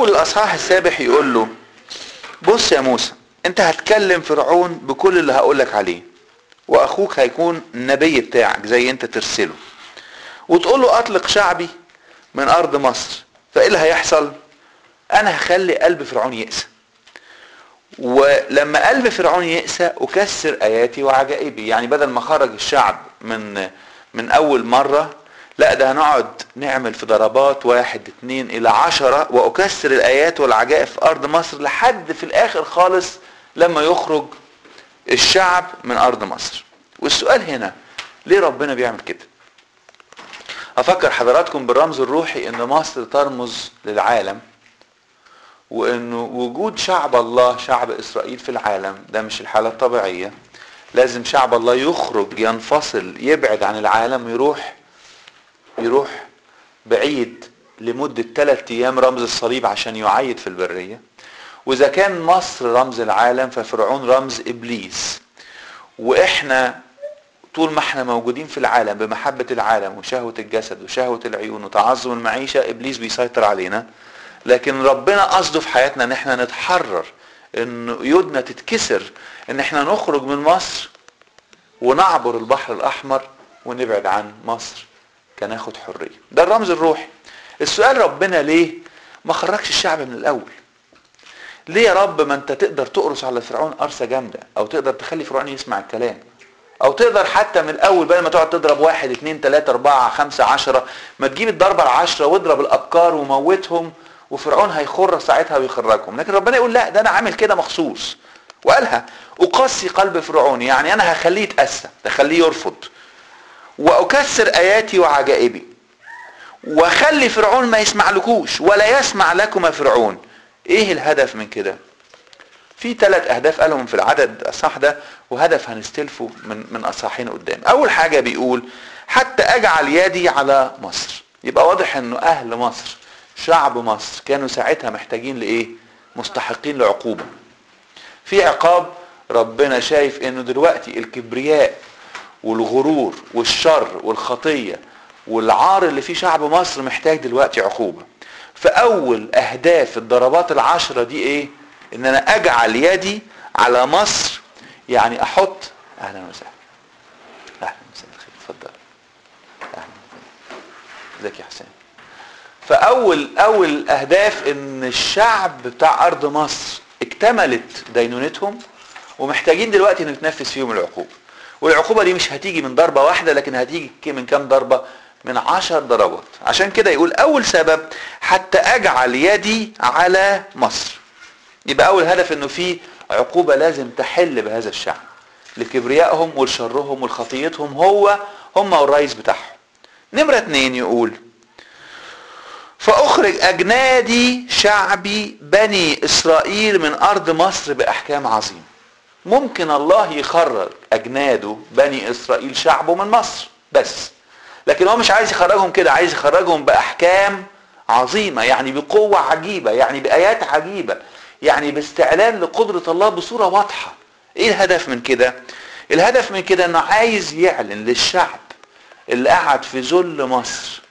اول الاصحاح السابع يقول له بص يا موسى، انت هتكلم فرعون بكل اللي هقولك عليه، واخوك هيكون النبي بتاعك زي انت ترسله، وتقول له اطلق شعبي من ارض مصر. فايه اللي هيحصل؟ انا هخلي قلب فرعون يقسى، ولما قلب فرعون يقسى اكسر اياتي وعجائبي. يعني بدل ما خرج الشعب من اول مرة، لا ده هنقعد نعمل في ضربات 1 2 إلى 10، واكسر الايات والعجائب في ارض مصر لحد في الاخر خالص لما يخرج الشعب من ارض مصر. والسؤال هنا، ليه ربنا بيعمل كده؟ افكر حضراتكم بالرمز الروحي ان مصر ترمز للعالم، وانه وجود شعب الله، شعب اسرائيل في العالم ده مش الحالة الطبيعية. لازم شعب الله يخرج، ينفصل، يبعد عن العالم، يروح بعيد لمدة 3 ايام، رمز الصليب عشان يعيد في البرية. واذا كان مصر رمز العالم ففرعون رمز ابليس. واحنا طول ما احنا موجودين في العالم بمحبة العالم وشهوة الجسد وشهوة العيون وتعظم المعيشة، ابليس بيسيطر علينا. لكن ربنا قصده في حياتنا ان احنا نتحرر، ان قيودنا تتكسر، ان احنا نخرج من مصر ونعبر البحر الاحمر ونبعد عن مصر كناخد حرية. ده الرمز الروحي. السؤال، ربنا ليه ما خرجش الشعب من الاول؟ ليه يا رب ما انت تقدر تقرص على فرعون قرصة جامدة، او تقدر تخلي فرعون يسمع الكلام، او تقدر حتى من الاول بدل ما تقعد تضرب 1 2 3 4 5 10، ما تجيب الضربة 10 واضرب الابكار وموتهم، وفرعون هيخر ساعتها ويخرجهم. لكن ربنا يقول لا، ده انا عامل كده مخصوص. وقالها اقاسي قلب فرعون، يعني انا هخليه يتأسى، هخليه يرفض، واكسر اياتي وعجائبي، واخلي فرعون ما يسمعلكوش ولا يسمع لكم فرعون. ايه الهدف من كده؟ في 3 اهداف قالهم في العدد اصح ده، وهدف هنستلفه من اصحين قدام. اول حاجة بيقول حتى اجعل يدي على مصر. يبقى واضح انه اهل مصر، شعب مصر، كانوا ساعتها محتاجين لايه؟ مستحقين لعقوبة. في عقاب. ربنا شايف انه دلوقتي الكبرياء والغرور والشر والخطية والعار اللي فيه شعب مصر محتاج دلوقتي عقوبة. فاول اهداف الضربات 10 دي ايه؟ ان انا اجعل يدي على مصر، يعني احط. اهلا وسهلا. اهلا وسهلا، اتفضل. اهلا وسهلا. ازيك يا حسين؟ فاول اهداف ان الشعب بتاع ارض مصر اكتملت دينونتهم، ومحتاجين دلوقتي نتنفذ فيهم العقوبة. والعقوبة دي مش هتيجي من ضربة واحدة، لكن هتيجي من كام ضربة؟ من 10 ضربات. عشان كده يقول اول سبب حتى اجعل يدي على مصر. يبقى اول هدف انه في عقوبة لازم تحل بهذا الشعب لكبريائهم ولشرهم ولخطيتهم هم والرئيس بتاعهم. نمرة 2 يقول فاخرج اجنادي شعبي بني اسرائيل من ارض مصر باحكام عظيمة. ممكن الله يخرج اجناده بني اسرائيل شعبه من مصر بس، لكن هو مش عايز يخرجهم كده، عايز يخرجهم باحكام عظيمة، يعني بقوة عجيبة، يعني بايات عجيبة، يعني باستعلان لقدرة الله بصورة واضحة. ايه الهدف من كده؟ الهدف من كده انه عايز يعلن للشعب اللي قاعد في ذل مصر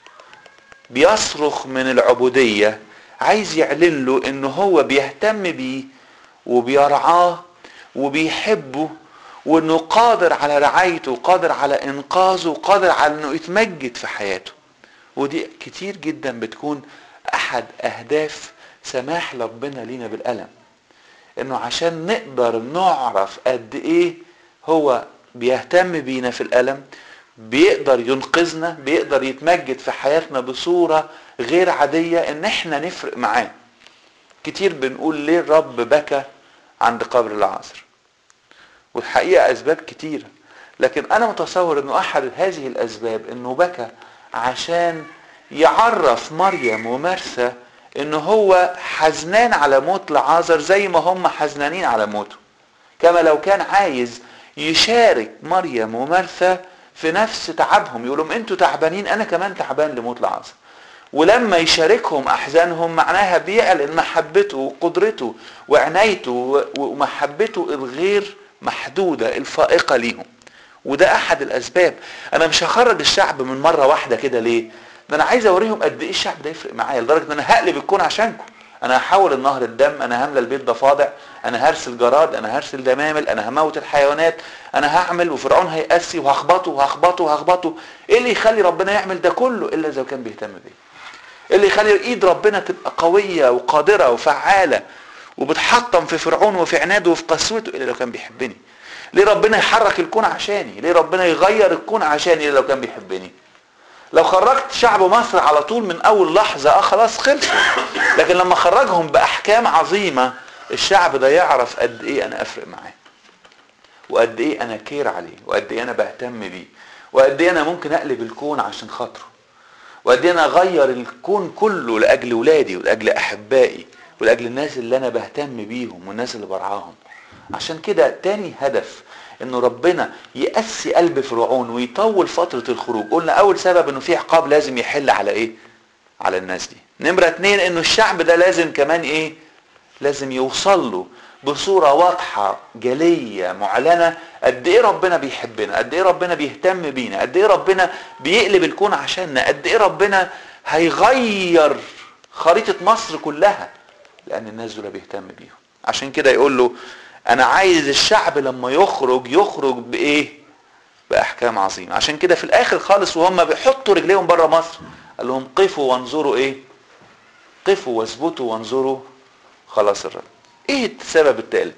بيصرخ من العبودية، عايز يعلن له انه هو بيهتم بيه وبيرعاه وبيحبه، وانه قادر على رعايته وقادر على انقاذه وقادر على انه يتمجد في حياته. ودي كتير جدا بتكون احد اهداف سماح ربنا لينا بالألم، انه عشان نقدر نعرف قد ايه هو بيهتم بينا في الألم، بيقدر ينقذنا، بيقدر يتمجد في حياتنا بصورة غير عادية، ان احنا نفرق معاه. كتير بنقول ليه الرب بكى عند قبر العازر، والحقيقة اسباب كتيرة، لكن انا متصور انه احد هذه الاسباب انه بكى عشان يعرف مريم ومرثا انه هو حزنان على موت لعازر زي ما هم حزنانين على موته، كما لو كان عايز يشارك مريم ومرثا في نفس تعبهم، يقولهم انتوا تعبانين، انا كمان تعبان لموت لعازر. ولما يشاركهم احزانهم معناها بيعلن محبته وقدرته وعنايته ومحبته الغير محدودة الفائقة ليهم. وده احد الاسباب. انا مش هخرج الشعب من مرة واحدة كده، ليه؟ ده انا عايز اوريهم قد ايه الشعب ده يفرق معايا، لدرجة ان انا هقلب الكون عشانكم. انا هحول النهر الدم، انا هملى البيت ضفادع، انا هرسل جراد، انا هرسل دمامل، انا هموت الحيوانات، انا هعمل، وفرعون هيقسي وهخبطه وهخبطه وهخبطه. ايه اللي يخلي ربنا يعمل ده كله الا اذا كان بيهتم بيه؟ ايه اللي يخلي ايد ربنا تبقى قويه وقادره وفعاله وبتحطم في فرعون وفي عناده وفي قسوته الا لو كان بيحبني؟ ليه ربنا يحرك الكون عشاني؟ ليه ربنا يغير الكون عشاني الا لو كان بيحبني؟ لو خرجت شعب مصر على طول من اول لحظة خلاص خلصوا، لكن لما خرجهم باحكام عظيمة الشعب ده يعرف قد ايه انا افرق معاه، وقد ايه انا كير عليه، وقد ايه انا بهتم بيه، وقد ايه انا ممكن اقلب الكون عشان خاطره، وقد ايه انا اغير الكون كله لاجل ولادي ولاجل احبائي ولاجل الناس اللي انا بهتم بيهم والناس اللي برعاهم. عشان كده تاني هدف انه ربنا يقسي قلب فرعون ويطول فترة الخروج. قلنا اول سبب انه في عقاب لازم يحل على ايه؟ على الناس دي. نمرة 2 انه الشعب ده لازم كمان ايه؟ لازم يوصل له بصورة واضحة جلية معلنة قد ايه ربنا بيحبنا، قد ايه ربنا بيهتم بينا، قد ايه ربنا بيقلب الكون عشاننا، قد ايه ربنا هيغير خريطة مصر كلها لان الناس دول بيهتم بيهم. عشان كده يقول له انا عايز الشعب لما يخرج بايه؟ باحكام عظيمه. عشان كده في الاخر خالص وهم بيحطوا رجليهم بره مصر قال لهم قفوا وانظروا ايه؟ قفوا واثبتوا وانظروا خلاص الرب. ايه السبب الثالث؟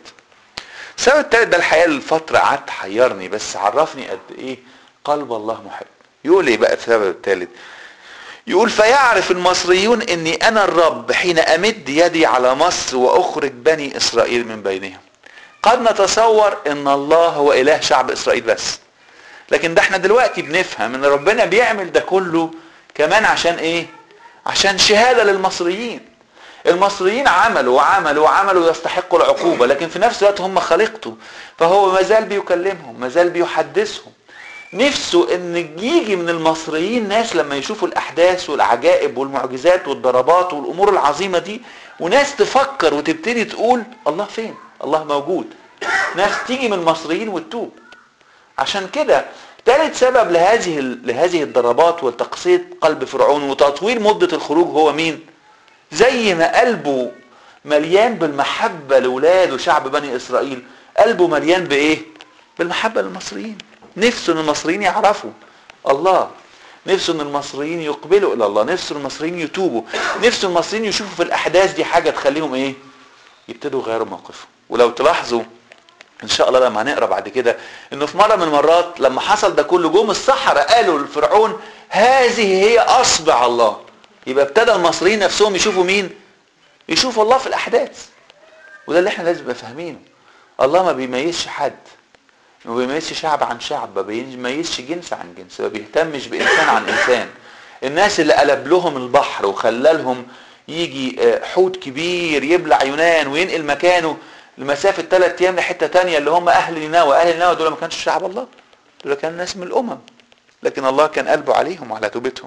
السبب الثالث ده الحقيقه الفتره قعدت حيرني بس عرفني قد ايه قلب الله محب. يقول ايه بقى السبب الثالث؟ يقول فيعرف المصريون اني انا الرب حين امد يدي على مصر واخرج بني اسرائيل من بينهم. قد نتصور ان الله هو اله شعب اسرائيل بس، لكن ده احنا دلوقتي بنفهم ان ربنا بيعمل ده كله كمان عشان ايه؟ عشان شهادة للمصريين. المصريين عملوا وعملوا وعملوا يستحقوا العقوبة، لكن في نفس الوقت هم خليقته، فهو مازال بيكلمهم، مازال بيحدثهم. نفسه ان يجي من المصريين ناس لما يشوفوا الاحداث والعجائب والمعجزات والضربات والامور العظيمة دي، وناس تفكر وتبتدي تقول الله فين؟ الله موجود. ناس تيجي من المصريين وتتوب. عشان كده ثالث سبب لهذه الضربات وتقسيط قلب فرعون وتطويل مدة الخروج هو مين؟ زي ما قلبه مليان بالمحبة لولاده شعب بني اسرائيل، قلبه مليان بايه؟ بالمحبة للمصريين. نفسه ان المصريين يعرفوا الله، نفسه ان المصريين يقبلوا الى الله، نفسه المصريين يتوبوا، نفسه المصريين يشوفوا في الاحداث دي حاجة تخليهم ايه؟ يبتدوا يغيروا موقفهم. ولو تلاحظوا ان شاء الله لما هنقرا بعد كده انه في مره من المرات لما حصل ده كله جم السحرة قالوا لفرعون هذه هي اصبع الله. يبقى ابتدى المصريين نفسهم يشوفوا مين؟ يشوفوا الله في الاحداث. وده اللي احنا لازم نبقى فاهمينه. الله ما بيميزش حد، ما بيميزش شعب عن شعب، ما بيميزش جنس عن جنس، ما بيهتمش بانسان عن انسان. الناس اللي قلب لهم البحر وخلالهم يجي حوت كبير يبلع يونان وينقل مكانه لمسافة 3 ايام لحتة تانية اللي هم اهل نينوى. اهل نينوى دول ما كانش شعب الله، دول كانوا ناس من الامم، لكن الله كان قلبه عليهم وعلى توبتهم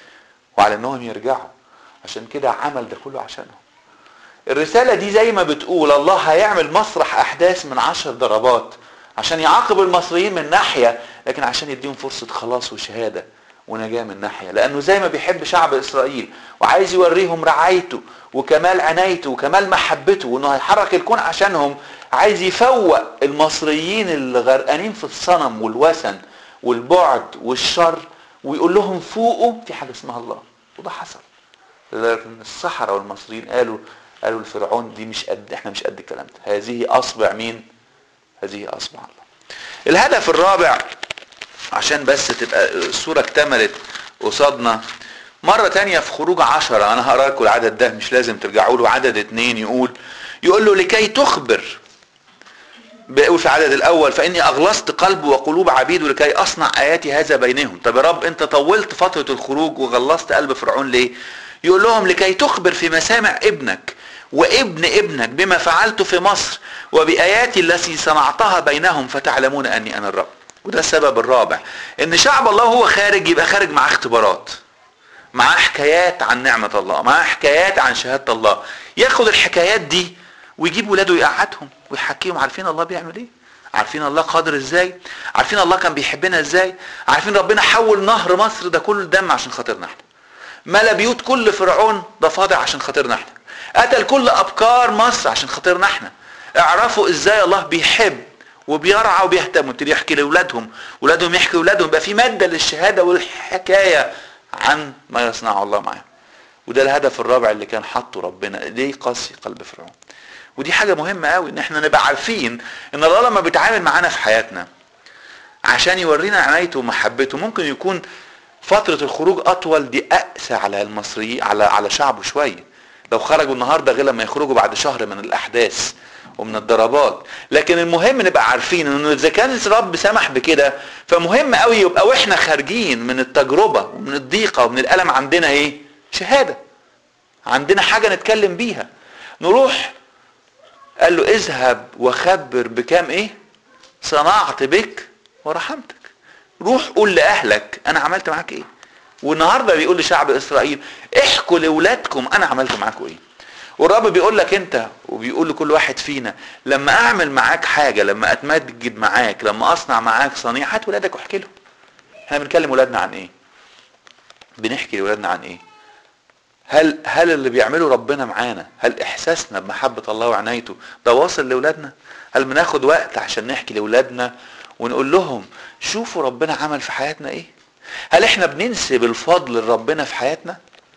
وعلى انهم يرجعوا. عشان كده عمل ده كله عشانهم. الرسالة دي زي ما بتقول الله هيعمل مسرح احداث من 10 ضربات عشان يعاقب المصريين من ناحية، لكن عشان يديهم فرصة خلاص وشهادة ونجاة من ناحية، لانه زي ما بيحب شعب اسرائيل وعايز يوريهم رعايته وكمال عنايته وكمال محبته وانه هيحرك الكون عشانهم، عايز يفوق المصريين اللي غرقانين في الصنم والوثن والبعد والشر ويقول لهم فوقوا في حاجة اسمها الله. وده حصل. السحرة والمصريين قالوا لفرعون دي مش قد، احنا مش قد الكلام ده، هذه اصبع مين؟ هذه اصبع الله. الهدف الرابع عشان بس تبقى الصورة اكتملت قصادنا مرة تانية في خروج 10، انا هقرأ لكم العدد ده مش لازم ترجعوا له. عدد 2 يقول له لكي تخبر، بيقول في عدد الاول فاني اغلظت قلب وقلوب عبيد لكي اصنع اياتي هذا بينهم. طب يا رب انت طولت فترة الخروج وغلظت قلب فرعون ليه؟ يقول لهم لكي تخبر في مسامع ابنك وابن ابنك بما فعلت في مصر وبآياتي التي صنعتها بينهم فتعلمون اني انا الرب. وده السبب الرابع، ان شعب الله هو خارج يبقى خارج مع اختبارات، معاه حكايات عن نعمة الله، معاه حكايات عن شهادة الله. ياخد الحكايات دي ويجيب ولاده يقعدهم ويحكيهم. عارفين الله بيعمل ايه؟ عارفين الله قادر ازاي؟ عارفين الله كان بيحبنا ازاي؟ عارفين ربنا حول نهر مصر ده كله دم عشان خاطرنا احنا، ملا بيوت كل فرعون ضفادع عشان خاطرنا احنا، قتل كل ابكار مصر عشان خاطرنا احنا. اعرفوا ازاي الله بيحب وبيرعى وبيهتم. وابتدي يحكي لاولادهم، ولادهم يحكي لاولادهم، يبقى في ماده للشهاده والحكايه عن ما يصنعه الله معاهم. وده الهدف الرابع اللي كان حاطه ربنا، ليه قاسي قلب فرعون. ودي حاجه مهمه قوي ان احنا نبقى عارفين ان الله لما بيتعامل معانا في حياتنا عشان يورينا عنايته ومحبته، ممكن يكون فتره الخروج اطول، دي اقسى على المصريين، على شعبه شويه. لو خرجوا النهارده غير لما يخرجوا بعد شهر من الاحداث ومن الضربات. لكن المهم نبقى عارفين انه اذا كان الرب سمح بكده، فمهم قوي يبقى واحنا خارجين من التجربه ومن الضيقه ومن الالم عندنا ايه؟ شهاده، عندنا حاجه نتكلم بيها. نروح قال له اذهب وخبر بكام ايه صنعت بك ورحمتك. روح قول لاهلك انا عملت معاك ايه. والنهارده بيقول لشعب اسرائيل احكوا لاولادكم انا عملت معاكم ايه. والرب بيقول لك انت وبيقول لكل واحد فينا لما اعمل معاك حاجه، لما اتمجد معاك، لما اصنع معاك صنيع، هات ولادك واحكي لهم. احنا بنكلم ولادنا عن ايه؟ بنحكي لاولادنا عن ايه؟ هل اللي بيعمله ربنا معانا، هل احساسنا بمحبه الله وعنايته ده واصل لاولادنا؟ هل بناخد وقت عشان نحكي لاولادنا ونقول لهم شوفوا ربنا عمل في حياتنا ايه؟ هل احنا بننسب الفضل لربنا في حياتنا؟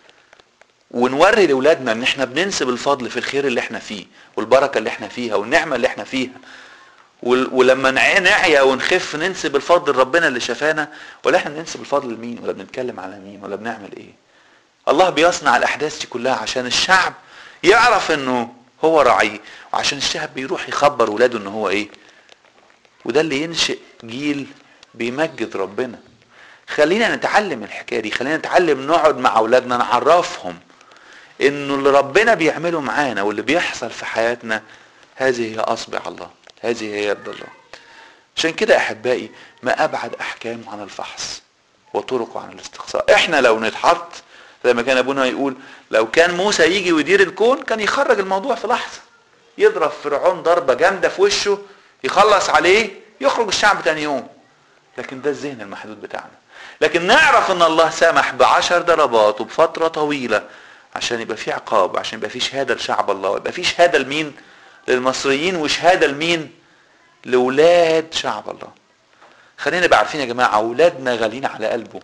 ونوري لاولادنا ان احنا بننسب الفضل في الخير اللي احنا فيه والبركه اللي احنا فيها والنعمه اللي احنا فيها. ولما نعيا ونخف ننسب الفضل لربنا اللي شفانا، ولا احنا بننسب الفضل لمين، ولا بنتكلم على مين، ولا بنعمل ايه؟ الله بيصنع الاحداث دي كلها عشان الشعب يعرف انه هو راعيه، وعشان الشعب بيروح يخبر ولاده ان هو ايه. وده اللي ينشئ جيل بيمجد ربنا. خلينا نتعلم الحكايه دي، خلينا نتعلم نقعد مع اولادنا نعرفهم انه اللي ربنا بيعمله معانا واللي بيحصل في حياتنا هذه هي اصبع الله، هذه هي يد الله. عشان كده احبائي ما ابعد احكامه عن الفحص وطرقه عن الاستقصاء. احنا لو نتحط زي ما كان ابونا يقول، لو كان موسى يجي ويدير الكون كان يخرج الموضوع في لحظه، يضرب فرعون ضربه جامده في وشه يخلص عليه يخرج الشعب تاني يوم. لكن ده الذهن المحدود بتاعنا. لكن نعرف ان الله سمح ب10 ضربات وبفتره طويله عشان يبقى في عقاب، عشان يبقى في شهاده لشعب الله، ويبقى في شهاده لمين؟ للمصريين، وشهاده لمين؟ لاولاد شعب الله. خلينا نبقى عارفين يا جماعه اولادنا غاليين على قلبه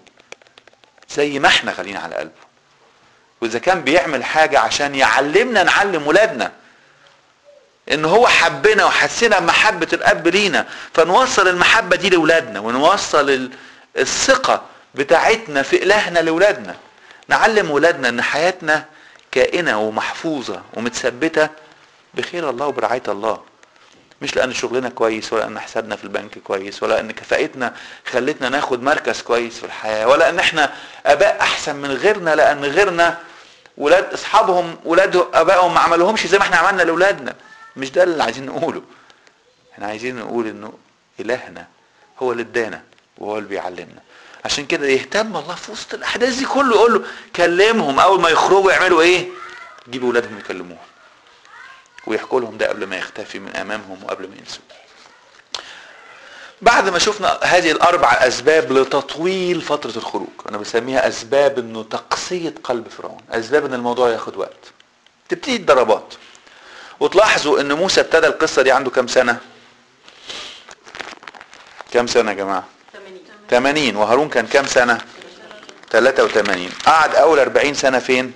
زي ما احنا غاليين على قلبه. واذا كان بيعمل حاجه عشان يعلمنا نعلم ولادنا ان هو حبنا وحسنا بمحبه الاب لينا، فنوصل المحبه دي لاولادنا، ونوصل الثقه بتاعتنا في الهنا لاولادنا. نعلم ولادنا ان حياتنا كائنه ومحفوظه ومتثبته بخير الله وبرعايه الله، مش لان شغلنا كويس، ولا ان حسابنا في البنك كويس، ولا ان كفاءتنا خلتنا ناخد مركز كويس في الحياه، ولا ان احنا اباء احسن من غيرنا لان غيرنا ولاد اصحابهم ولاد ابائهم ما عملوهمش زي ما احنا عملنا لاولادنا. مش ده اللي عايزين نقوله. احنا عايزين نقول انه الهنا هو اللي ادانا وهو اللي بيعلمنا. عشان كده يهتم الله في وسط الاحداث دي كله يقول له كلمهم اول ما يخرجوا يعملوا ايه؟ يجيبوا اولادهم يكلموهم ويحكوا لهم ده قبل ما يختفي من امامهم وقبل ما ينسوا. بعد ما شفنا هذه الاربع اسباب لتطويل فتره الخروج، انا بسميها اسباب انه تقسيه قلب فرعون، اسباب ان الموضوع ياخد وقت. تبتدي الضربات، وتلاحظوا ان موسى ابتدى القصه دي عنده كام سنه؟ كام سنه يا جماعه؟ 80. وهارون كان كام سنه؟ 83. قعد اول 40 سنه فين؟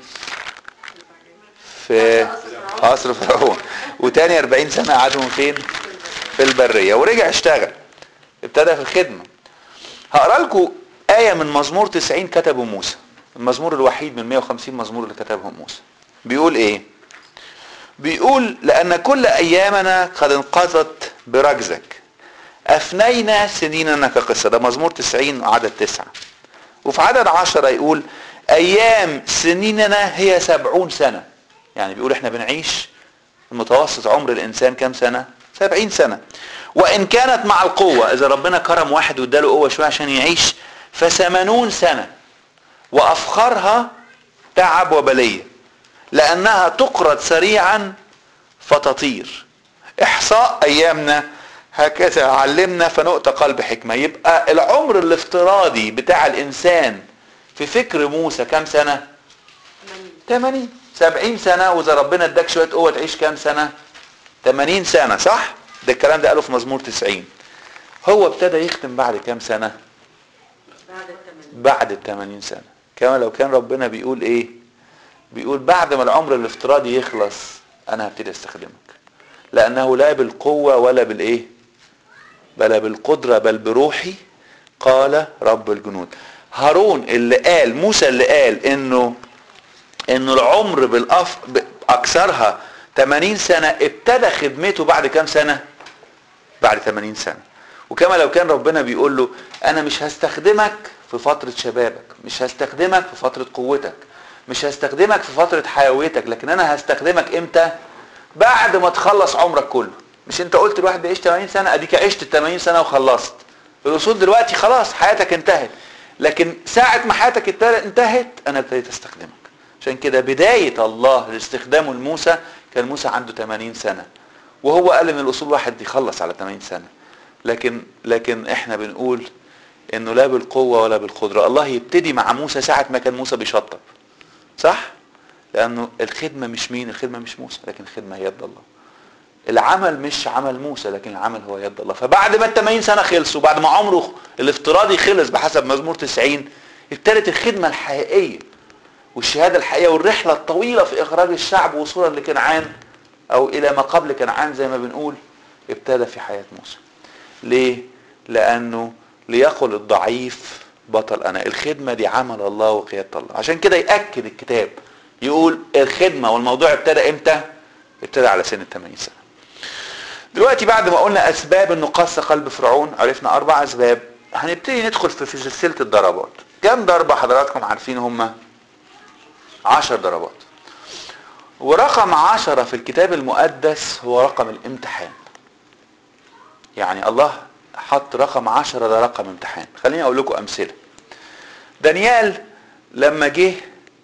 في قصر فرعون. وتاني 40 سنه قعدهم فين؟ في البريه. ورجع اشتغل، ابتدى في الخدمه. هقرا لكم ايه من مزمور 90 كتبه موسى، المزمور الوحيد من 150 مزمور اللي كتبهم موسى. بيقول ايه؟ بيقول لان كل ايامنا قد انقضت برجزك، افنينا سنيننا كقصه. ده مزمور 90 عدد 9. وفي عدد 10 يقول ايام سنيننا هي 70 سنه. يعني بيقول احنا بنعيش المتوسط عمر الانسان كام سنه؟ 70 سنه. وان كانت مع القوه، اذا ربنا كرم واحد واداله قوه شويه عشان يعيش، ف80 سنه. وافخرها تعب وبليه، لانها تقرض سريعا فتطير. احصاء ايامنا هكذا علمنا فنؤتى قلب حكمه. يبقى العمر الافتراضي بتاع الانسان في فكر موسى كام سنه؟ 80. 70 سنة، واذا ربنا اداك شوية قوة تعيش كام سنة؟ 80 سنة، صح؟ ده الكلام ده قاله في مزمور 90. هو ابتدى يختم بعد كام سنة؟ بعد ال80 سنة. كما لو كان ربنا بيقول ايه؟ بيقول بعد ما العمر الافتراضي يخلص انا هبتدي استخدمك، لانه لا بالقوة ولا بالايه، بل بالقدرة بل بروحي قال رب الجنود. هارون اللي قال، موسى اللي قال انه العمر باكثرها 80 سنة، ابتدى خدمته بعد كام سنة؟ بعد 80 سنة. وكما لو كان ربنا بيقول له انا مش هستخدمك في فترة شبابك، مش هستخدمك في فترة قوتك، مش هستخدمك في فترة حيويتك، لكن انا هستخدمك امتى؟ بعد ما تخلص عمرك كله. مش انت قلت الواحد بيعيش 80 سنة؟ اديك عشت 80 سنة وخلصت. الاصول دلوقتي خلاص حياتك انتهت، لكن ساعة ما حياتك انتهت انا ابتديت استخدمك. عشان كده بداية الله لاستخدامه لموسى كان موسى عنده 80 سنة، وهو قال ان الاصول واحد يخلص على 80 سنة. لكن احنا بنقول انه لا بالقوة ولا بالقدرة. الله يبتدي مع موسى ساعة ما كان موسى بيشطب، صح؟ لانه الخدمة مش مين؟ الخدمة مش موسى، لكن الخدمة هي يد الله. العمل مش عمل موسى، لكن العمل هو يد الله. فبعد ما 80 سنة خلصوا، بعد ما عمره الافتراضي خلص بحسب مزمور 90، ابتدت الخدمة الحقيقية والشهادة الحقيقية والرحلة الطويلة في اخراج الشعب وصولا لكنعان، او الى ما قبل كنعان زي ما بنقول، ابتدى في حياة موسى. ليه؟ لانه ليقل الضعيف بطل انا. الخدمة دي عمل الله وقيادة الله. عشان كده يأكد الكتاب يقول الخدمة والموضوع ابتدى امتى؟ ابتدى على سن 80 سنة. دلوقتي بعد ما قلنا اسباب انه قسى قلب فرعون، عرفنا 4 اسباب، هنبتدي ندخل في سلسلة الضربات. كم ضربة حضراتكم عارفين هم؟ 10 ضربات. ورقم 10 في الكتاب المقدس هو رقم الامتحان. يعني الله حط رقم 10 ده رقم امتحان. خليني اقول لكم امثلة. دانيال لما جه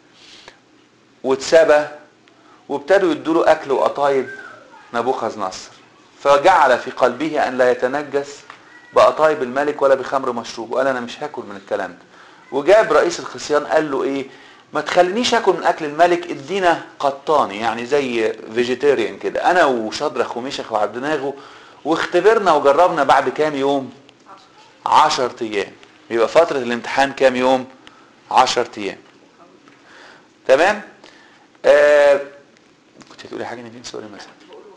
واتسبى وابتدوا يدوا اكل وقطايب نبوخذ نصر، فجعل في قلبه ان لا يتنجس بقطايب الملك ولا بخمر مشروب، وقال انا مش هاكل من الكلام ده. وجاب رئيس الخصيان قال له ايه؟ ما تخلينيش اكل من اكل الملك، ادينا قطاني، يعني زي فيجيتيريان كده، انا وشدرخ وميشخ وعبدناغو، واختبرنا وجربنا بعد كام يوم؟ 10 ايام. يبقى فترة الامتحان كام يوم؟ 10 ايام. تمام؟ كنت هتقولي حاجة نبين؟ سوري. مثلا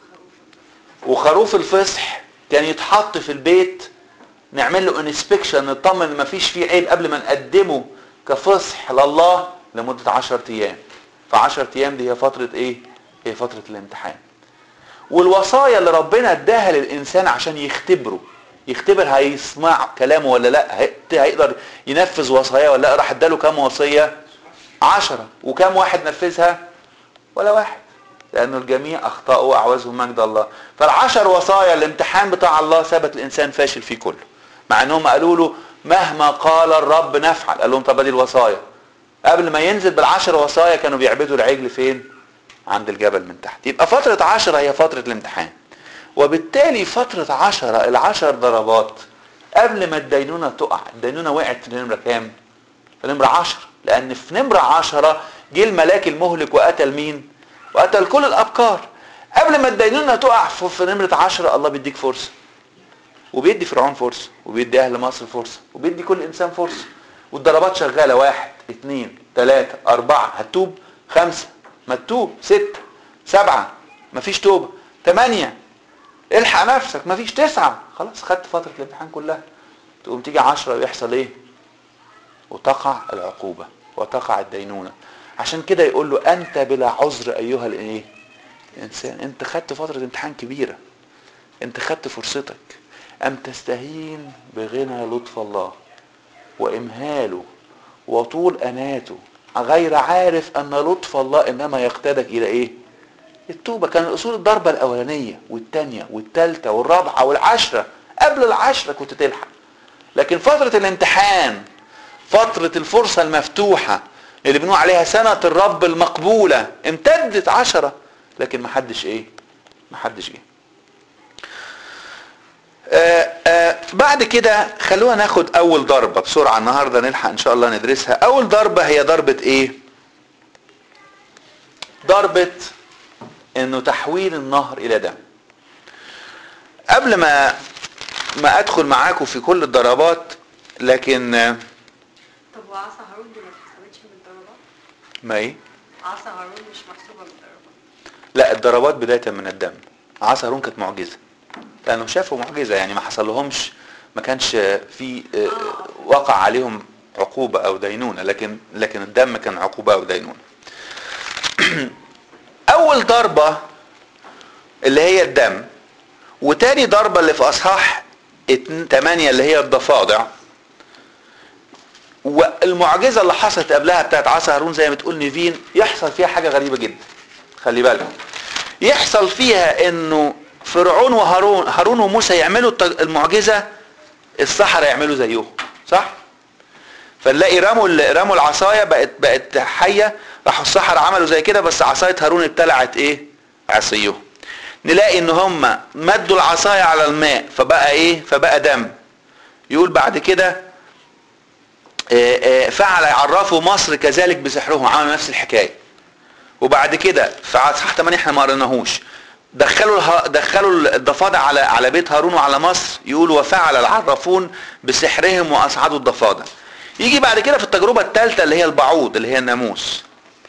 وخروف الفصح كان يتحط في البيت، نعمل له انسبكشن، نطمن ان مفيش فيه عيب قبل ما نقدمه كفصح لله لمدة 10 ايام. ف10 ايام دي هي فترة ايه؟ هي فترة الامتحان. والوصايا اللي ربنا اداها للانسان عشان يختبر هيسمع كلامه ولا لا، هيقدر ينفذ وصايا ولا لا. راح اداله كام وصية؟ 10. وكام واحد نفذها؟ ولا واحد، لانه الجميع اخطاوا واعوزهم مجد الله. ف10 وصايا الامتحان بتاع الله ثبت الانسان فاشل فيه كله، مع انهم قالوا له مهما قال الرب نفعل. قال لهم طب ادي الوصايا. قبل ما ينزل بال10 وصايا كانوا بيعبدوا العجل فين؟ عند الجبل من تحت. يبقى فترة 10 هي فترة الامتحان. وبالتالي فترة 10 ال10 ضربات قبل ما الدينونة تقع. الدينونة وقعت في نمرة كام؟ في نمرة 10. لان في نمرة 10 جه الملاك المهلك وقتل مين؟ وقتل كل الابكار. قبل ما الدينونة تقع في نمرة 10 الله بيديك فرصة، وبيدي فرعون فرصة، وبيدي اهل مصر فرصة، وبيدي كل انسان فرصة. والضربات شغالة 1 2 3 4 هتوب، 5 ما تتوب، 6 7 مفيش توبة، 8 الحق نفسك مفيش، 9 خلاص خدت فترة الامتحان كلها. تقوم تيجي 10 ويحصل ايه؟ وتقع العقوبة وتقع الدينونة. عشان كده يقول له انت بلا عذر ايها الايه؟ انسان. انت خدت فترة امتحان كبيرة، انت خدت فرصتك. ام تستهين بغنى لطف الله وامهاله وطول اناته، غير عارف ان لطف الله انما يقتادك الى ايه؟ التوبة. كان الاصول الضربة الاولانية والثانية والثالثة والرابعة والعشرة. قبل ال10 كنت تلحق، لكن فترة الامتحان، فترة الفرصة المفتوحة اللي بنقول عليها سنة الرب المقبولة، امتدت 10 لكن محدش ايه؟ محدش جه. بعد كده خلونا ناخد اول ضربة بسرعة النهاردة نلحق ان شاء الله ندرسها. اول ضربة هي ضربة ايه؟ ضربة انه تحويل النهر الى دم. قبل ما ادخل معاكم في كل الضربات، لكن طب وعصا هارون دي ما اتحسبتش من الضربات؟ ما ايه؟ عصا هارون مش محسوبة من الضربات؟ لا، الضربات بداية من الدم. عصا هارون كانت معجزة، لانه شافوا معجزة، يعني ما حصل لهمش، ما كانش في وقع عليهم عقوبة او دينونة، لكن الدم كان عقوبة او دينونة. اول ضربة اللي هي الدم، وتاني ضربة اللي في اصحاح 8 اللي هي الضفادع، والمعجزة اللي حصلت قبلها بتاعت عصا هارون زي ما تقول نيفين، يحصل فيها حاجة غريبة جدا. خلي بالك، يحصل فيها انه فرعون هارون وموسى يعملوا المعجزة، السحرة يعملوا زيهم، صح؟ فنلاقي رموا العصاية بقت حية، راحوا السحرة عملوا زي كده، بس عصاية هارون ابتلعت ايه؟ عصيهم. نلاقي ان هم مدوا العصاية على الماء فبقى ايه؟ فبقى دم. يقول بعد كده فعل يعرفوا مصر كذلك بسحرهم، عملوا نفس الحكاية. وبعد كده في اصحاح 8 احنا ما قريناهوش، دخلوا الضفادع على بيت هارون وعلى مصر، يقول وفعل العرافون بسحرهم واصعدوا الضفادع. يجي بعد كده في التجربة الثالثة اللي هي البعوض اللي هي الناموس،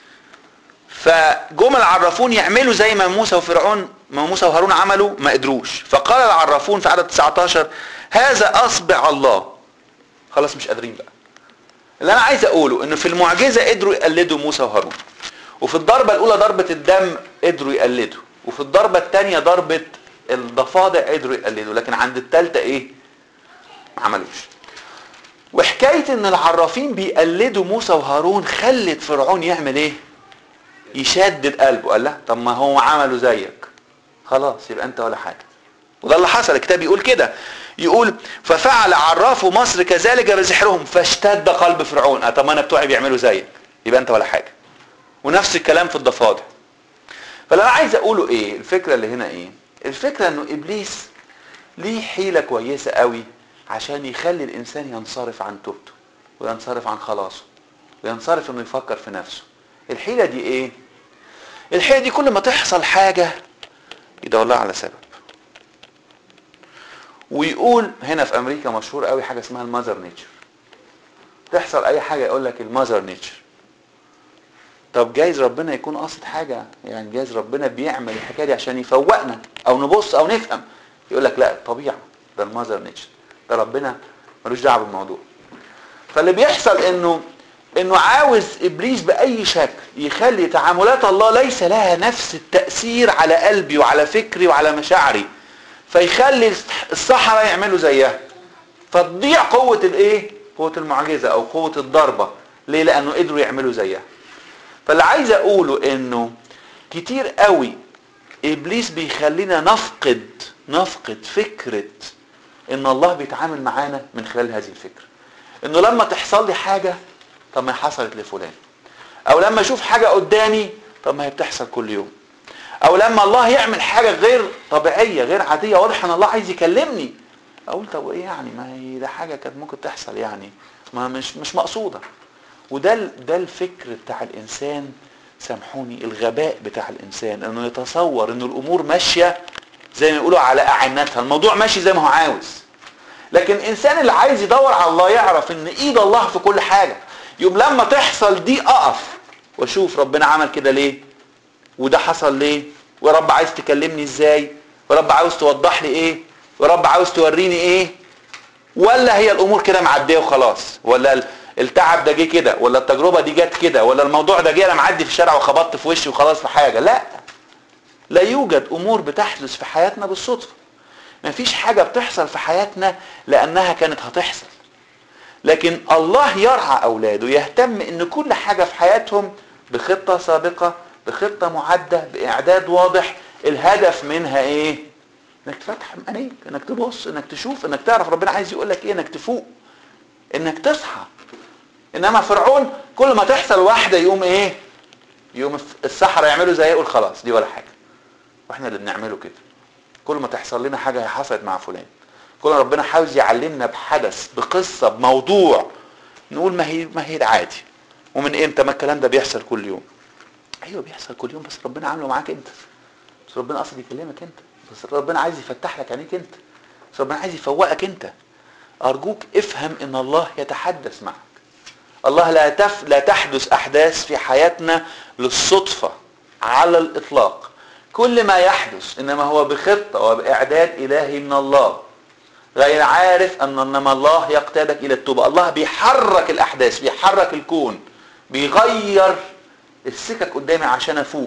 فجم العرافون يعملوا زي ما موسى وهارون عملوا، ما قدروش. فقال العرافون في عدد 19 هذا اصبع الله. خلاص مش قادرين بقى. اللي انا عايز اقوله انه في المعجزة قدروا يقلدوا موسى وهارون، وفي الضربة الاولى ضربة الدم قدروا يقلدوا، وفي الضربة الثانية ضربة الضفادع قدروا يقلدوا، لكن عند الثالثة ايه؟ ما عملوش. وحكاية ان العرافين بيقلدوا موسى وهارون خلت فرعون يعمل ايه؟ يشدد قلبه، قال لا طب ما هو عملوا زيك، خلاص يبقى انت ولا حاجة. وده اللي حصل، الكتاب يقول كده، يقول ففعل عرافوا مصر كذلك بسحرهم فاشتد قلب فرعون. طب ما انا بتوعي بيعملوا زيك، يبقى انت ولا حاجة. ونفس الكلام في الضفادع. فاللي انا عايز اقوله ايه؟ الفكرة اللي هنا ايه؟ الفكرة انه ابليس ليه حيلة كويسة قوي عشان يخلي الانسان ينصرف عن توبته، وينصرف عن خلاصه، وينصرف انه يفكر في نفسه. الحيلة دي ايه؟ الحيلة دي كل ما تحصل حاجة يدور لها على سبب. ويقول هنا في امريكا مشهور قوي حاجة اسمها المذر نيتشر. تحصل اي حاجة يقول لك المذر نيتشر. طب جايز ربنا يكون قاصد حاجة، يعني جايز ربنا بيعمل الحكاية دي عشان يفوقنا او نبص او نفهم. يقول لك لا، الطبيعة، ده المذر نيتشر، ده ربنا ملوش دعوه بالموضوع. فاللي بيحصل انه عاوز ابليس باي شكل يخلي تعاملات الله ليس لها نفس التأثير على قلبي وعلى فكري وعلى مشاعري، فيخلي السحرة يعملوا زيها، فتضيع قوة الايه؟ قوة المعجزة او قوة الضربة. ليه؟ لانه قدروا يعملوا زيها. فاللي عايز اقوله انه كتير قوي ابليس بيخلينا نفقد فكرة ان الله بيتعامل معانا من خلال هذه الفكرة. انه لما تحصل لي حاجة، طب ما هي حصلت لفلان. او لما اشوف حاجة قدامي، طب ما هي بتحصل كل يوم. او لما الله يعمل حاجة غير طبيعية غير عادية، واضح ان الله عايز يكلمني، اقول طب ايه يعني، ما هي ده حاجة كانت ممكن تحصل، يعني ما مش مقصودة. وده الفكر بتاع الانسان، سامحوني، الغباء بتاع الانسان انه يتصور انه الامور ماشية زي ما يقولوا على اعنتها، الموضوع ماشي زي ما هو عاوز. لكن الانسان اللي عايز يدور على الله يعرف ان ايد الله في كل حاجة. يوم لما تحصل دي اقف واشوف ربنا عمل كده ليه، وده حصل ليه، ويا رب عايز تكلمني ازاي، ويا رب عاوز توضح لي ايه، ويا رب عاوز توريني ايه، ولا هي الامور كده معديه وخلاص، ولا التعب ده جه كده، ولا التجربه دي جت كده، ولا الموضوع ده جه انا معدي في الشارع وخبطت في وشي وخلاص في حاجه. لا يوجد امور بتحدث في حياتنا بالصدفه. مفيش حاجه بتحصل في حياتنا لانها كانت هتحصل. لكن الله يرعى اولاده، يهتم ان كل حاجه في حياتهم بخطه سابقه، بخطه معده، باعداد واضح. الهدف منها ايه؟ انك تفتح عينيك، انك تبص، انك تشوف، انك تعرف ربنا عايز يقول لك ايه، انك تفوق، انك تصحى. انما فرعون كل ما تحصل واحده يقوم ايه؟ يقوم السحرة يعملوا زي يقول خلاص دي ولا حاجه. واحنا اللي بنعمله كده. كل ما تحصل لنا حاجه حصلت مع فلان، كل ما ربنا عاوز يعلمنا بحدث، بقصه، بموضوع، نقول ما هي عادي. ومن امتى؟ ما الكلام ده بيحصل كل يوم. ايوه بيحصل كل يوم، بس ربنا عامله معاك انت، بس ربنا قصد يكلمك انت، بس ربنا عايز يفتح لك عينيك انت، بس ربنا عايز يفوقك انت. ارجوك افهم ان الله يتحدث معك. الله لا تحدث احداث في حياتنا للصدفة على الاطلاق. كل ما يحدث انما هو بخطة وباعداد الهي من الله. غير عارف انما الله يقتادك الى التوبة. الله بيحرك الاحداث، بيحرك الكون، بيغير السكك قدامي عشان افوق،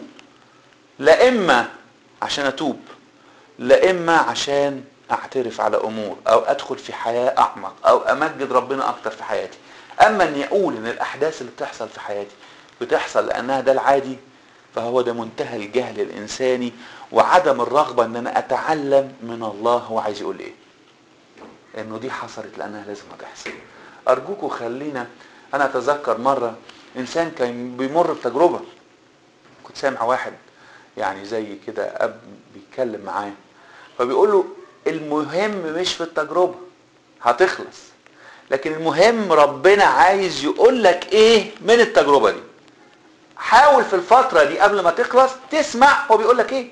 لا اما عشان اتوب، لا اما عشان اعترف على امور او ادخل في حياة اعمق او امجد ربنا اكتر في حياتي. اما ان يقول ان الاحداث اللي بتحصل في حياتي بتحصل لانها ده العادي، فهو ده منتهى الجهل الانساني وعدم الرغبة ان انا اتعلم من الله هو عايز يقول ايه، انه دي حصلت لانها لازم تحصل. ارجوكوا خلينا. انا اتذكر مرة انسان كان بيمر بتجربة، كنت سامع واحد يعني زي كده اب بيتكلم معاه، فبيقول له المهم مش في التجربة هتخلص، لكن المهم ربنا عايز يقول لك ايه من التجربة دي. حاول في الفترة دي قبل ما تخلص تسمع هو بيقول لك ايه،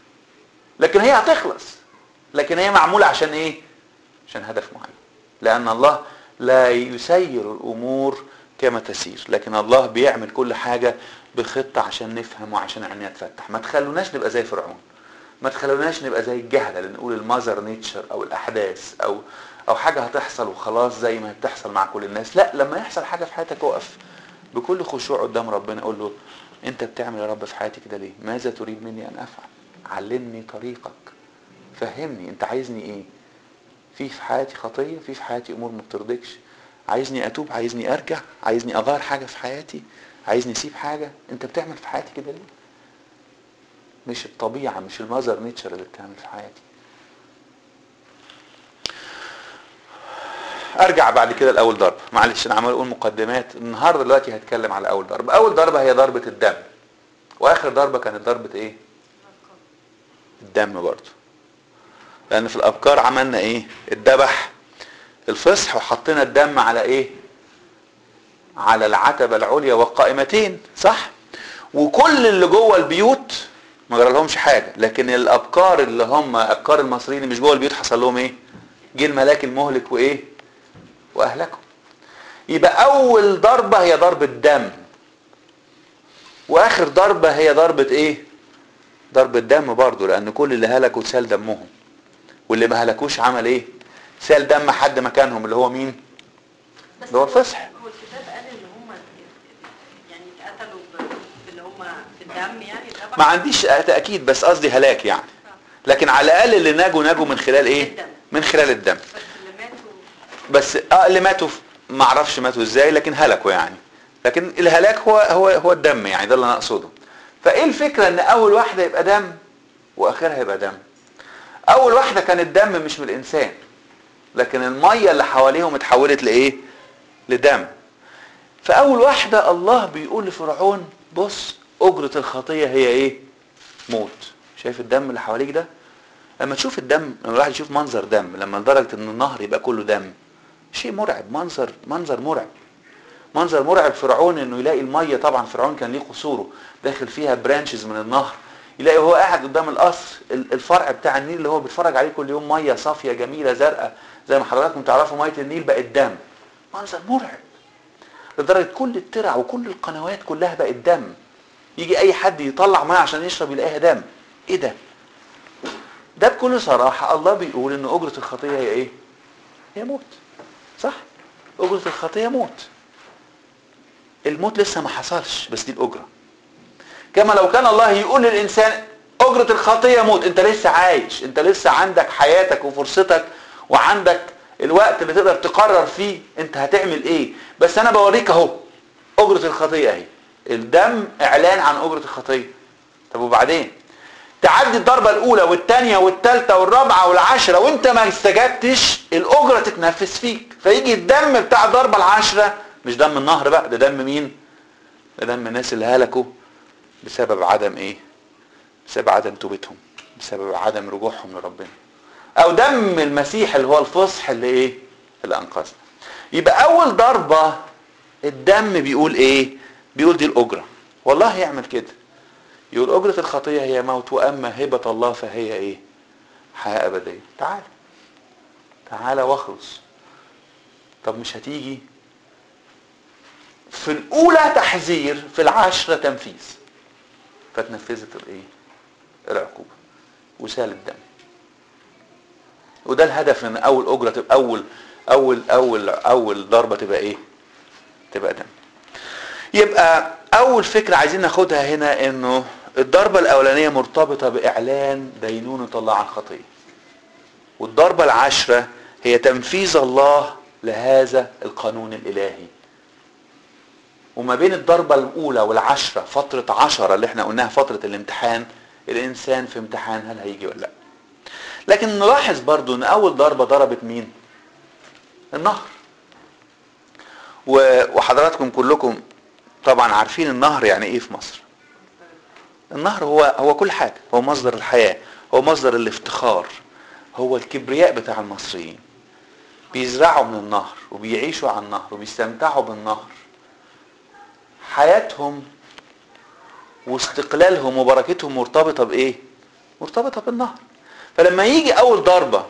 لكن هي هتخلص، لكن هي معمولة عشان ايه؟ عشان هدف معين. لان الله لا يسير الامور كما تسير، لكن الله بيعمل كل حاجة بخطة عشان نفهم وعشان عينينا تفتح. ما تخلوناش نبقى زي فرعون، ما تخلوناش نبقى زي الجهلة اللي نقول المذر نيتشر او الاحداث او حاجة هتحصل وخلاص زي ما بتحصل مع كل الناس. لا، لما يحصل حاجة في حياتك اقف بكل خشوع قدام ربنا، قول له انت بتعمل يا رب في حياتي كده ليه؟ ماذا تريد مني ان افعل؟ علمني طريقك، فهمني انت عايزني ايه. في حياتي خطية، في حياتي امور ما بترضيكش، عايزني اتوب، عايزني ارجع، عايزني اغير حاجة في حياتي، عايزني اسيب حاجة. انت بتعمل في حياتي كده ليه؟ مش الطبيعة، مش المذر نيتشر اللي بتعمل في حياتي. ارجع بعد كده لاول ضربة. معلش انا عمال اقول مقدمات، النهارده دلوقتي هتكلم على اول ضربة. اول ضربة هي ضربة الدم، واخر ضربة كانت ضربة ايه؟ الدم برضو. لان في الابكار عملنا ايه؟ الذبح الفصح وحطينا الدم على ايه؟ على العتبة العليا والقائمتين، صح؟ وكل اللي جوه البيوت ما جرى لهمش حاجة، لكن الابكار اللي هم ابكار المصريين اللي مش جوه البيوت حصل لهم ايه؟ جه الملاك المهلك وايه؟ واهلكم. يبقى اول ضربة هي ضربة دم، واخر ضربة هي ضربة ايه؟ ضربة دم برضو، لان كل اللي هلكوا سال دمهم، واللي ما هلكوش عمل ايه؟ سال دم حد مكانهم، اللي هو مين؟ اللي هو الفصح. هو الكتاب قال ان هم يعني اتقتلوا باللي هم في الدم يعني الذبح. ما عنديش تأكيد، بس قصدي هلاك يعني. لكن على الاقل اللي نجوا من خلال ايه؟ من خلال الدم. بس اللي ماتوا ما اعرفش ماتوا ازاي، لكن هلكوا يعني. لكن الهلاك هو الدم يعني، ده اللي انا اقصده. فايه الفكرة ان اول واحدة يبقى دم واخرها يبقى دم؟ اول واحدة كان الدم مش من الانسان، لكن المية اللي حواليهم اتحولت لايه؟ لدم. فاول واحدة الله بيقول لفرعون بص اجرة الخطية هي ايه؟ موت. شايف الدم اللي حواليك ده؟ لما تشوف الدم، لما الواحد يشوف منظر دم، لما لدرجة ان النهر يبقى كله دم، شيء مرعب، منظر مرعب. منظر مرعب. فرعون انه يلاقي المية، طبعا فرعون كان ليه قصوره داخل فيها برانشز من النهر، يلاقي وهو قاعد قدام القصر الفرع بتاع النيل اللي هو بيتفرج عليه كل يوم مية صافية جميلة زرقاء زي ما حضراتكم تعرفوا مية النيل بقت دم. منظر مرعب لدرجة كل الترع وكل القنوات كلها بقت دم. يجي اي حد يطلع ميه عشان يشرب يلاقيها دم. ايه ده؟ ده بكل صراحة الله بيقول ان اجرة الخطية هي ايه؟ هي موت. صح؟ اجرة الخطية موت. الموت لسه ما حصلش، بس دي الاجرة. كما لو كان الله يقول للانسان اجرة الخطية موت، انت لسه عايش، انت لسه عندك حياتك وفرصتك وعندك الوقت اللي تقدر تقرر فيه انت هتعمل ايه، بس انا بوريك اهو اجرة الخطية اهي. الدم اعلان عن اجرة الخطية. طب وبعدين تعدي الضربة الاولى والثانية والثالثة والرابعة والعاشرة وانت ما استجبتش، الاجرة تتنفذ فيك، فيجي الدم بتاع الضربة العاشرة، مش دم النهر بقى، ده دم مين؟ ده دم الناس اللي هلكوا بسبب عدم ايه؟ بسبب عدم توبتهم، بسبب عدم رجوعهم لربنا، او دم المسيح اللي هو الفصح اللي ايه؟ اللي انقذنا. يبقى اول ضربة الدم بيقول ايه؟ بيقول دي الاجرة. والله يعمل كده. يقول اجرة الخطية هي موت، واما هبة الله فهي ايه؟ حياة ابدية. تعالى واخلص. طب مش هتيجي؟ في الاولى تحذير، في العشرة تنفيذ. فتنفذت الايه؟ العقوبة وسال الدم. وده الهدف، ان اول اجرة تبقى اول ضربة تبقى ايه؟ تبقى دم. يبقى اول فكرة عايزين ناخدها هنا انه الضربة الاولانية مرتبطة باعلان دينونة الله عن خطية، والضربة العشرة هي تنفيذ الله لهذا القانون الالهي. وما بين الضربة الاولى والعشرة فترة 10 اللي احنا قلناها فترة الامتحان. الانسان في امتحان هل هيجي ولا لا. لكن نلاحظ برضو ان اول ضربة ضربت مين؟ النهر. وحضراتكم كلكم طبعا عارفين النهر يعني ايه في مصر. النهر هو كل حاجة، هو مصدر الحياة، هو مصدر الافتخار، هو الكبرياء بتاع المصريين. بيزرعوا من النهر وبيعيشوا على النهر وبيستمتعوا بالنهر. حياتهم واستقلالهم وبركتهم مرتبطة بايه؟ مرتبطة بالنهر. فلما يجي اول ضربة،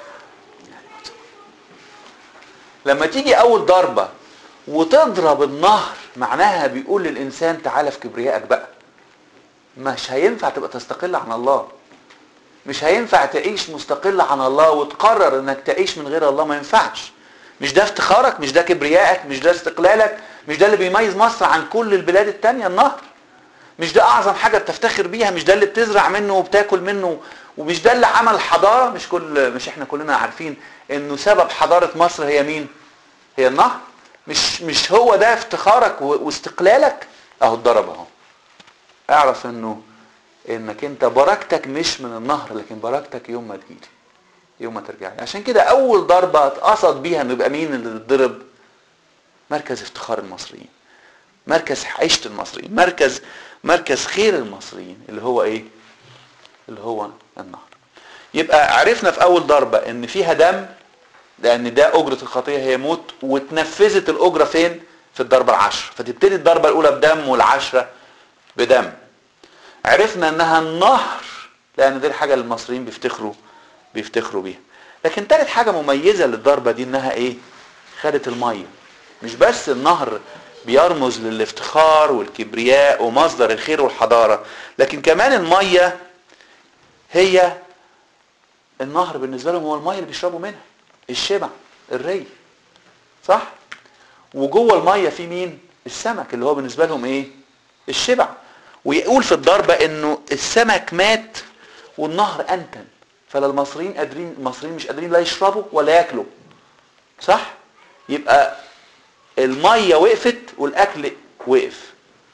لما تيجي اول ضربة وتضرب النهر، معناها بيقول للانسان تعالى في كبريائك بقى. مش هينفع تبقى تستقل عن الله، مش هينفع تعيش مستقل عن الله وتقرر انك تعيش من غير الله. ما ينفعش. مش ده افتخارك، مش ده كبريائك، مش ده استقلالك، مش ده اللي بيميز مصر عن كل البلاد التانية. النهر مش ده اعظم حاجة بتفتخر بيها، مش ده اللي بتزرع منه وبتاكل منه، ومش ده اللي عمل حضارة. مش احنا كلنا عارفين انه سبب حضارة مصر هي مين؟ هي النهر. مش هو ده افتخارك واستقلالك؟ اهو اتضرب اهو. اعرف انك انت بركتك مش من النهر، لكن بركتك يوم ما تجيلي، يوم ما ترجع لي. عشان كده اول ضربة اتقصد بيها انه يبقى مين اللي اتضرب؟ مركز افتخار المصريين، مركز عيشة المصريين، مركز خير المصريين، اللي هو ايه؟ اللي هو النهر. يبقى عرفنا في اول ضربة ان فيها دم، لان ده اجرة الخطية هي موت، واتنفذت الاجرة فين؟ في الضربة العشرة. فتبتدي الضربة الاولى بدم والعشرة بدم. عرفنا انها النهر، لان دي الحاجة اللي المصريين بيفتخروا بيها. لكن تالت حاجة مميزة للضربة دي انها ايه؟ خدت المية. مش بس النهر بيرمز للافتخار والكبرياء ومصدر الخير والحضارة، لكن كمان المية هي النهر بالنسبة لهم هو المية اللي بيشربوا منها، الشبع، الري، صح؟ وجوه المية في مين؟ السمك، اللي هو بالنسبة لهم ايه؟ الشبع. ويقول في الضربة انه السمك مات والنهر انتن. فلا المصريين مش قادرين لا يشربوا ولا ياكلوا، صح؟ يبقى المية وقفت والاكل وقف.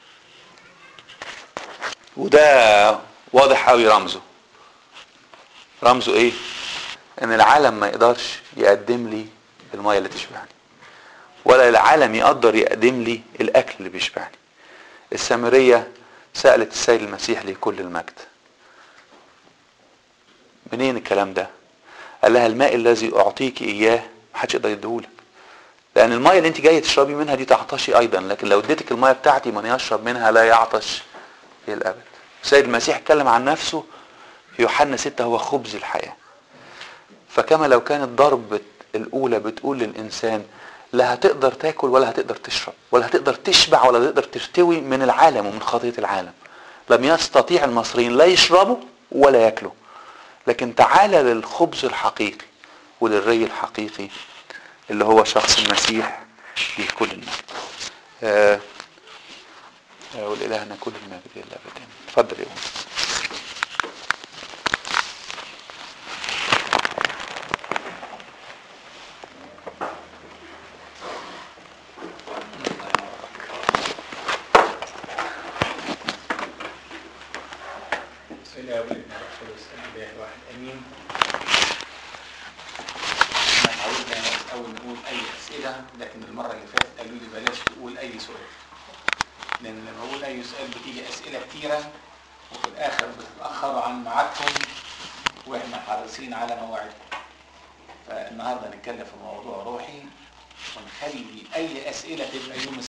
وده واضح قوي رمزه ايه؟ ان العالم ما يقدرش يقدم لي المية اللي تشبعني، ولا العالم يقدر يقدم لي الاكل اللي بيشبعني. السامرية سألت السيد المسيح ليه كل المجد، منين الكلام ده؟ قال لها الماء الذي اعطيك اياه محدش يقدر يديهولك، لان الماء اللي انت جايه تشربي منها دي تعطشي ايضا، لكن لو اديتك الماء بتاعتي من يشرب منها لا يعطش الى الابد. السيد المسيح اتكلم عن نفسه في يوحنا 6 هو خبز الحياة. فكما لو كانت ضربة الاولى بتقول للانسان لا هتقدر تاكل ولا هتقدر تشرب ولا هتقدر تشبع ولا هتقدر ترتوي من العالم ومن خطية العالم، لم يستطيع المصريين لا يشربوا ولا ياكلوا. لكن تعالى للخبز الحقيقي وللري الحقيقي اللي هو شخص المسيح ليه كل المجد. ولإلهنا كل المجد إلى الأبد. اتفضل يا أم. لكن المرة اللي فاتت قالوا لي بلاش تقول أي سؤال، لأن لما أقول أي سؤال بتيجي أسئلة كتيرة وفي الآخر بتتأخروا عن ميعادكم وإحنا حريصين على موعدكم. فالنهاردة نتكلم في موضوع روحي ونخلي أي أسئلة تبقى يوم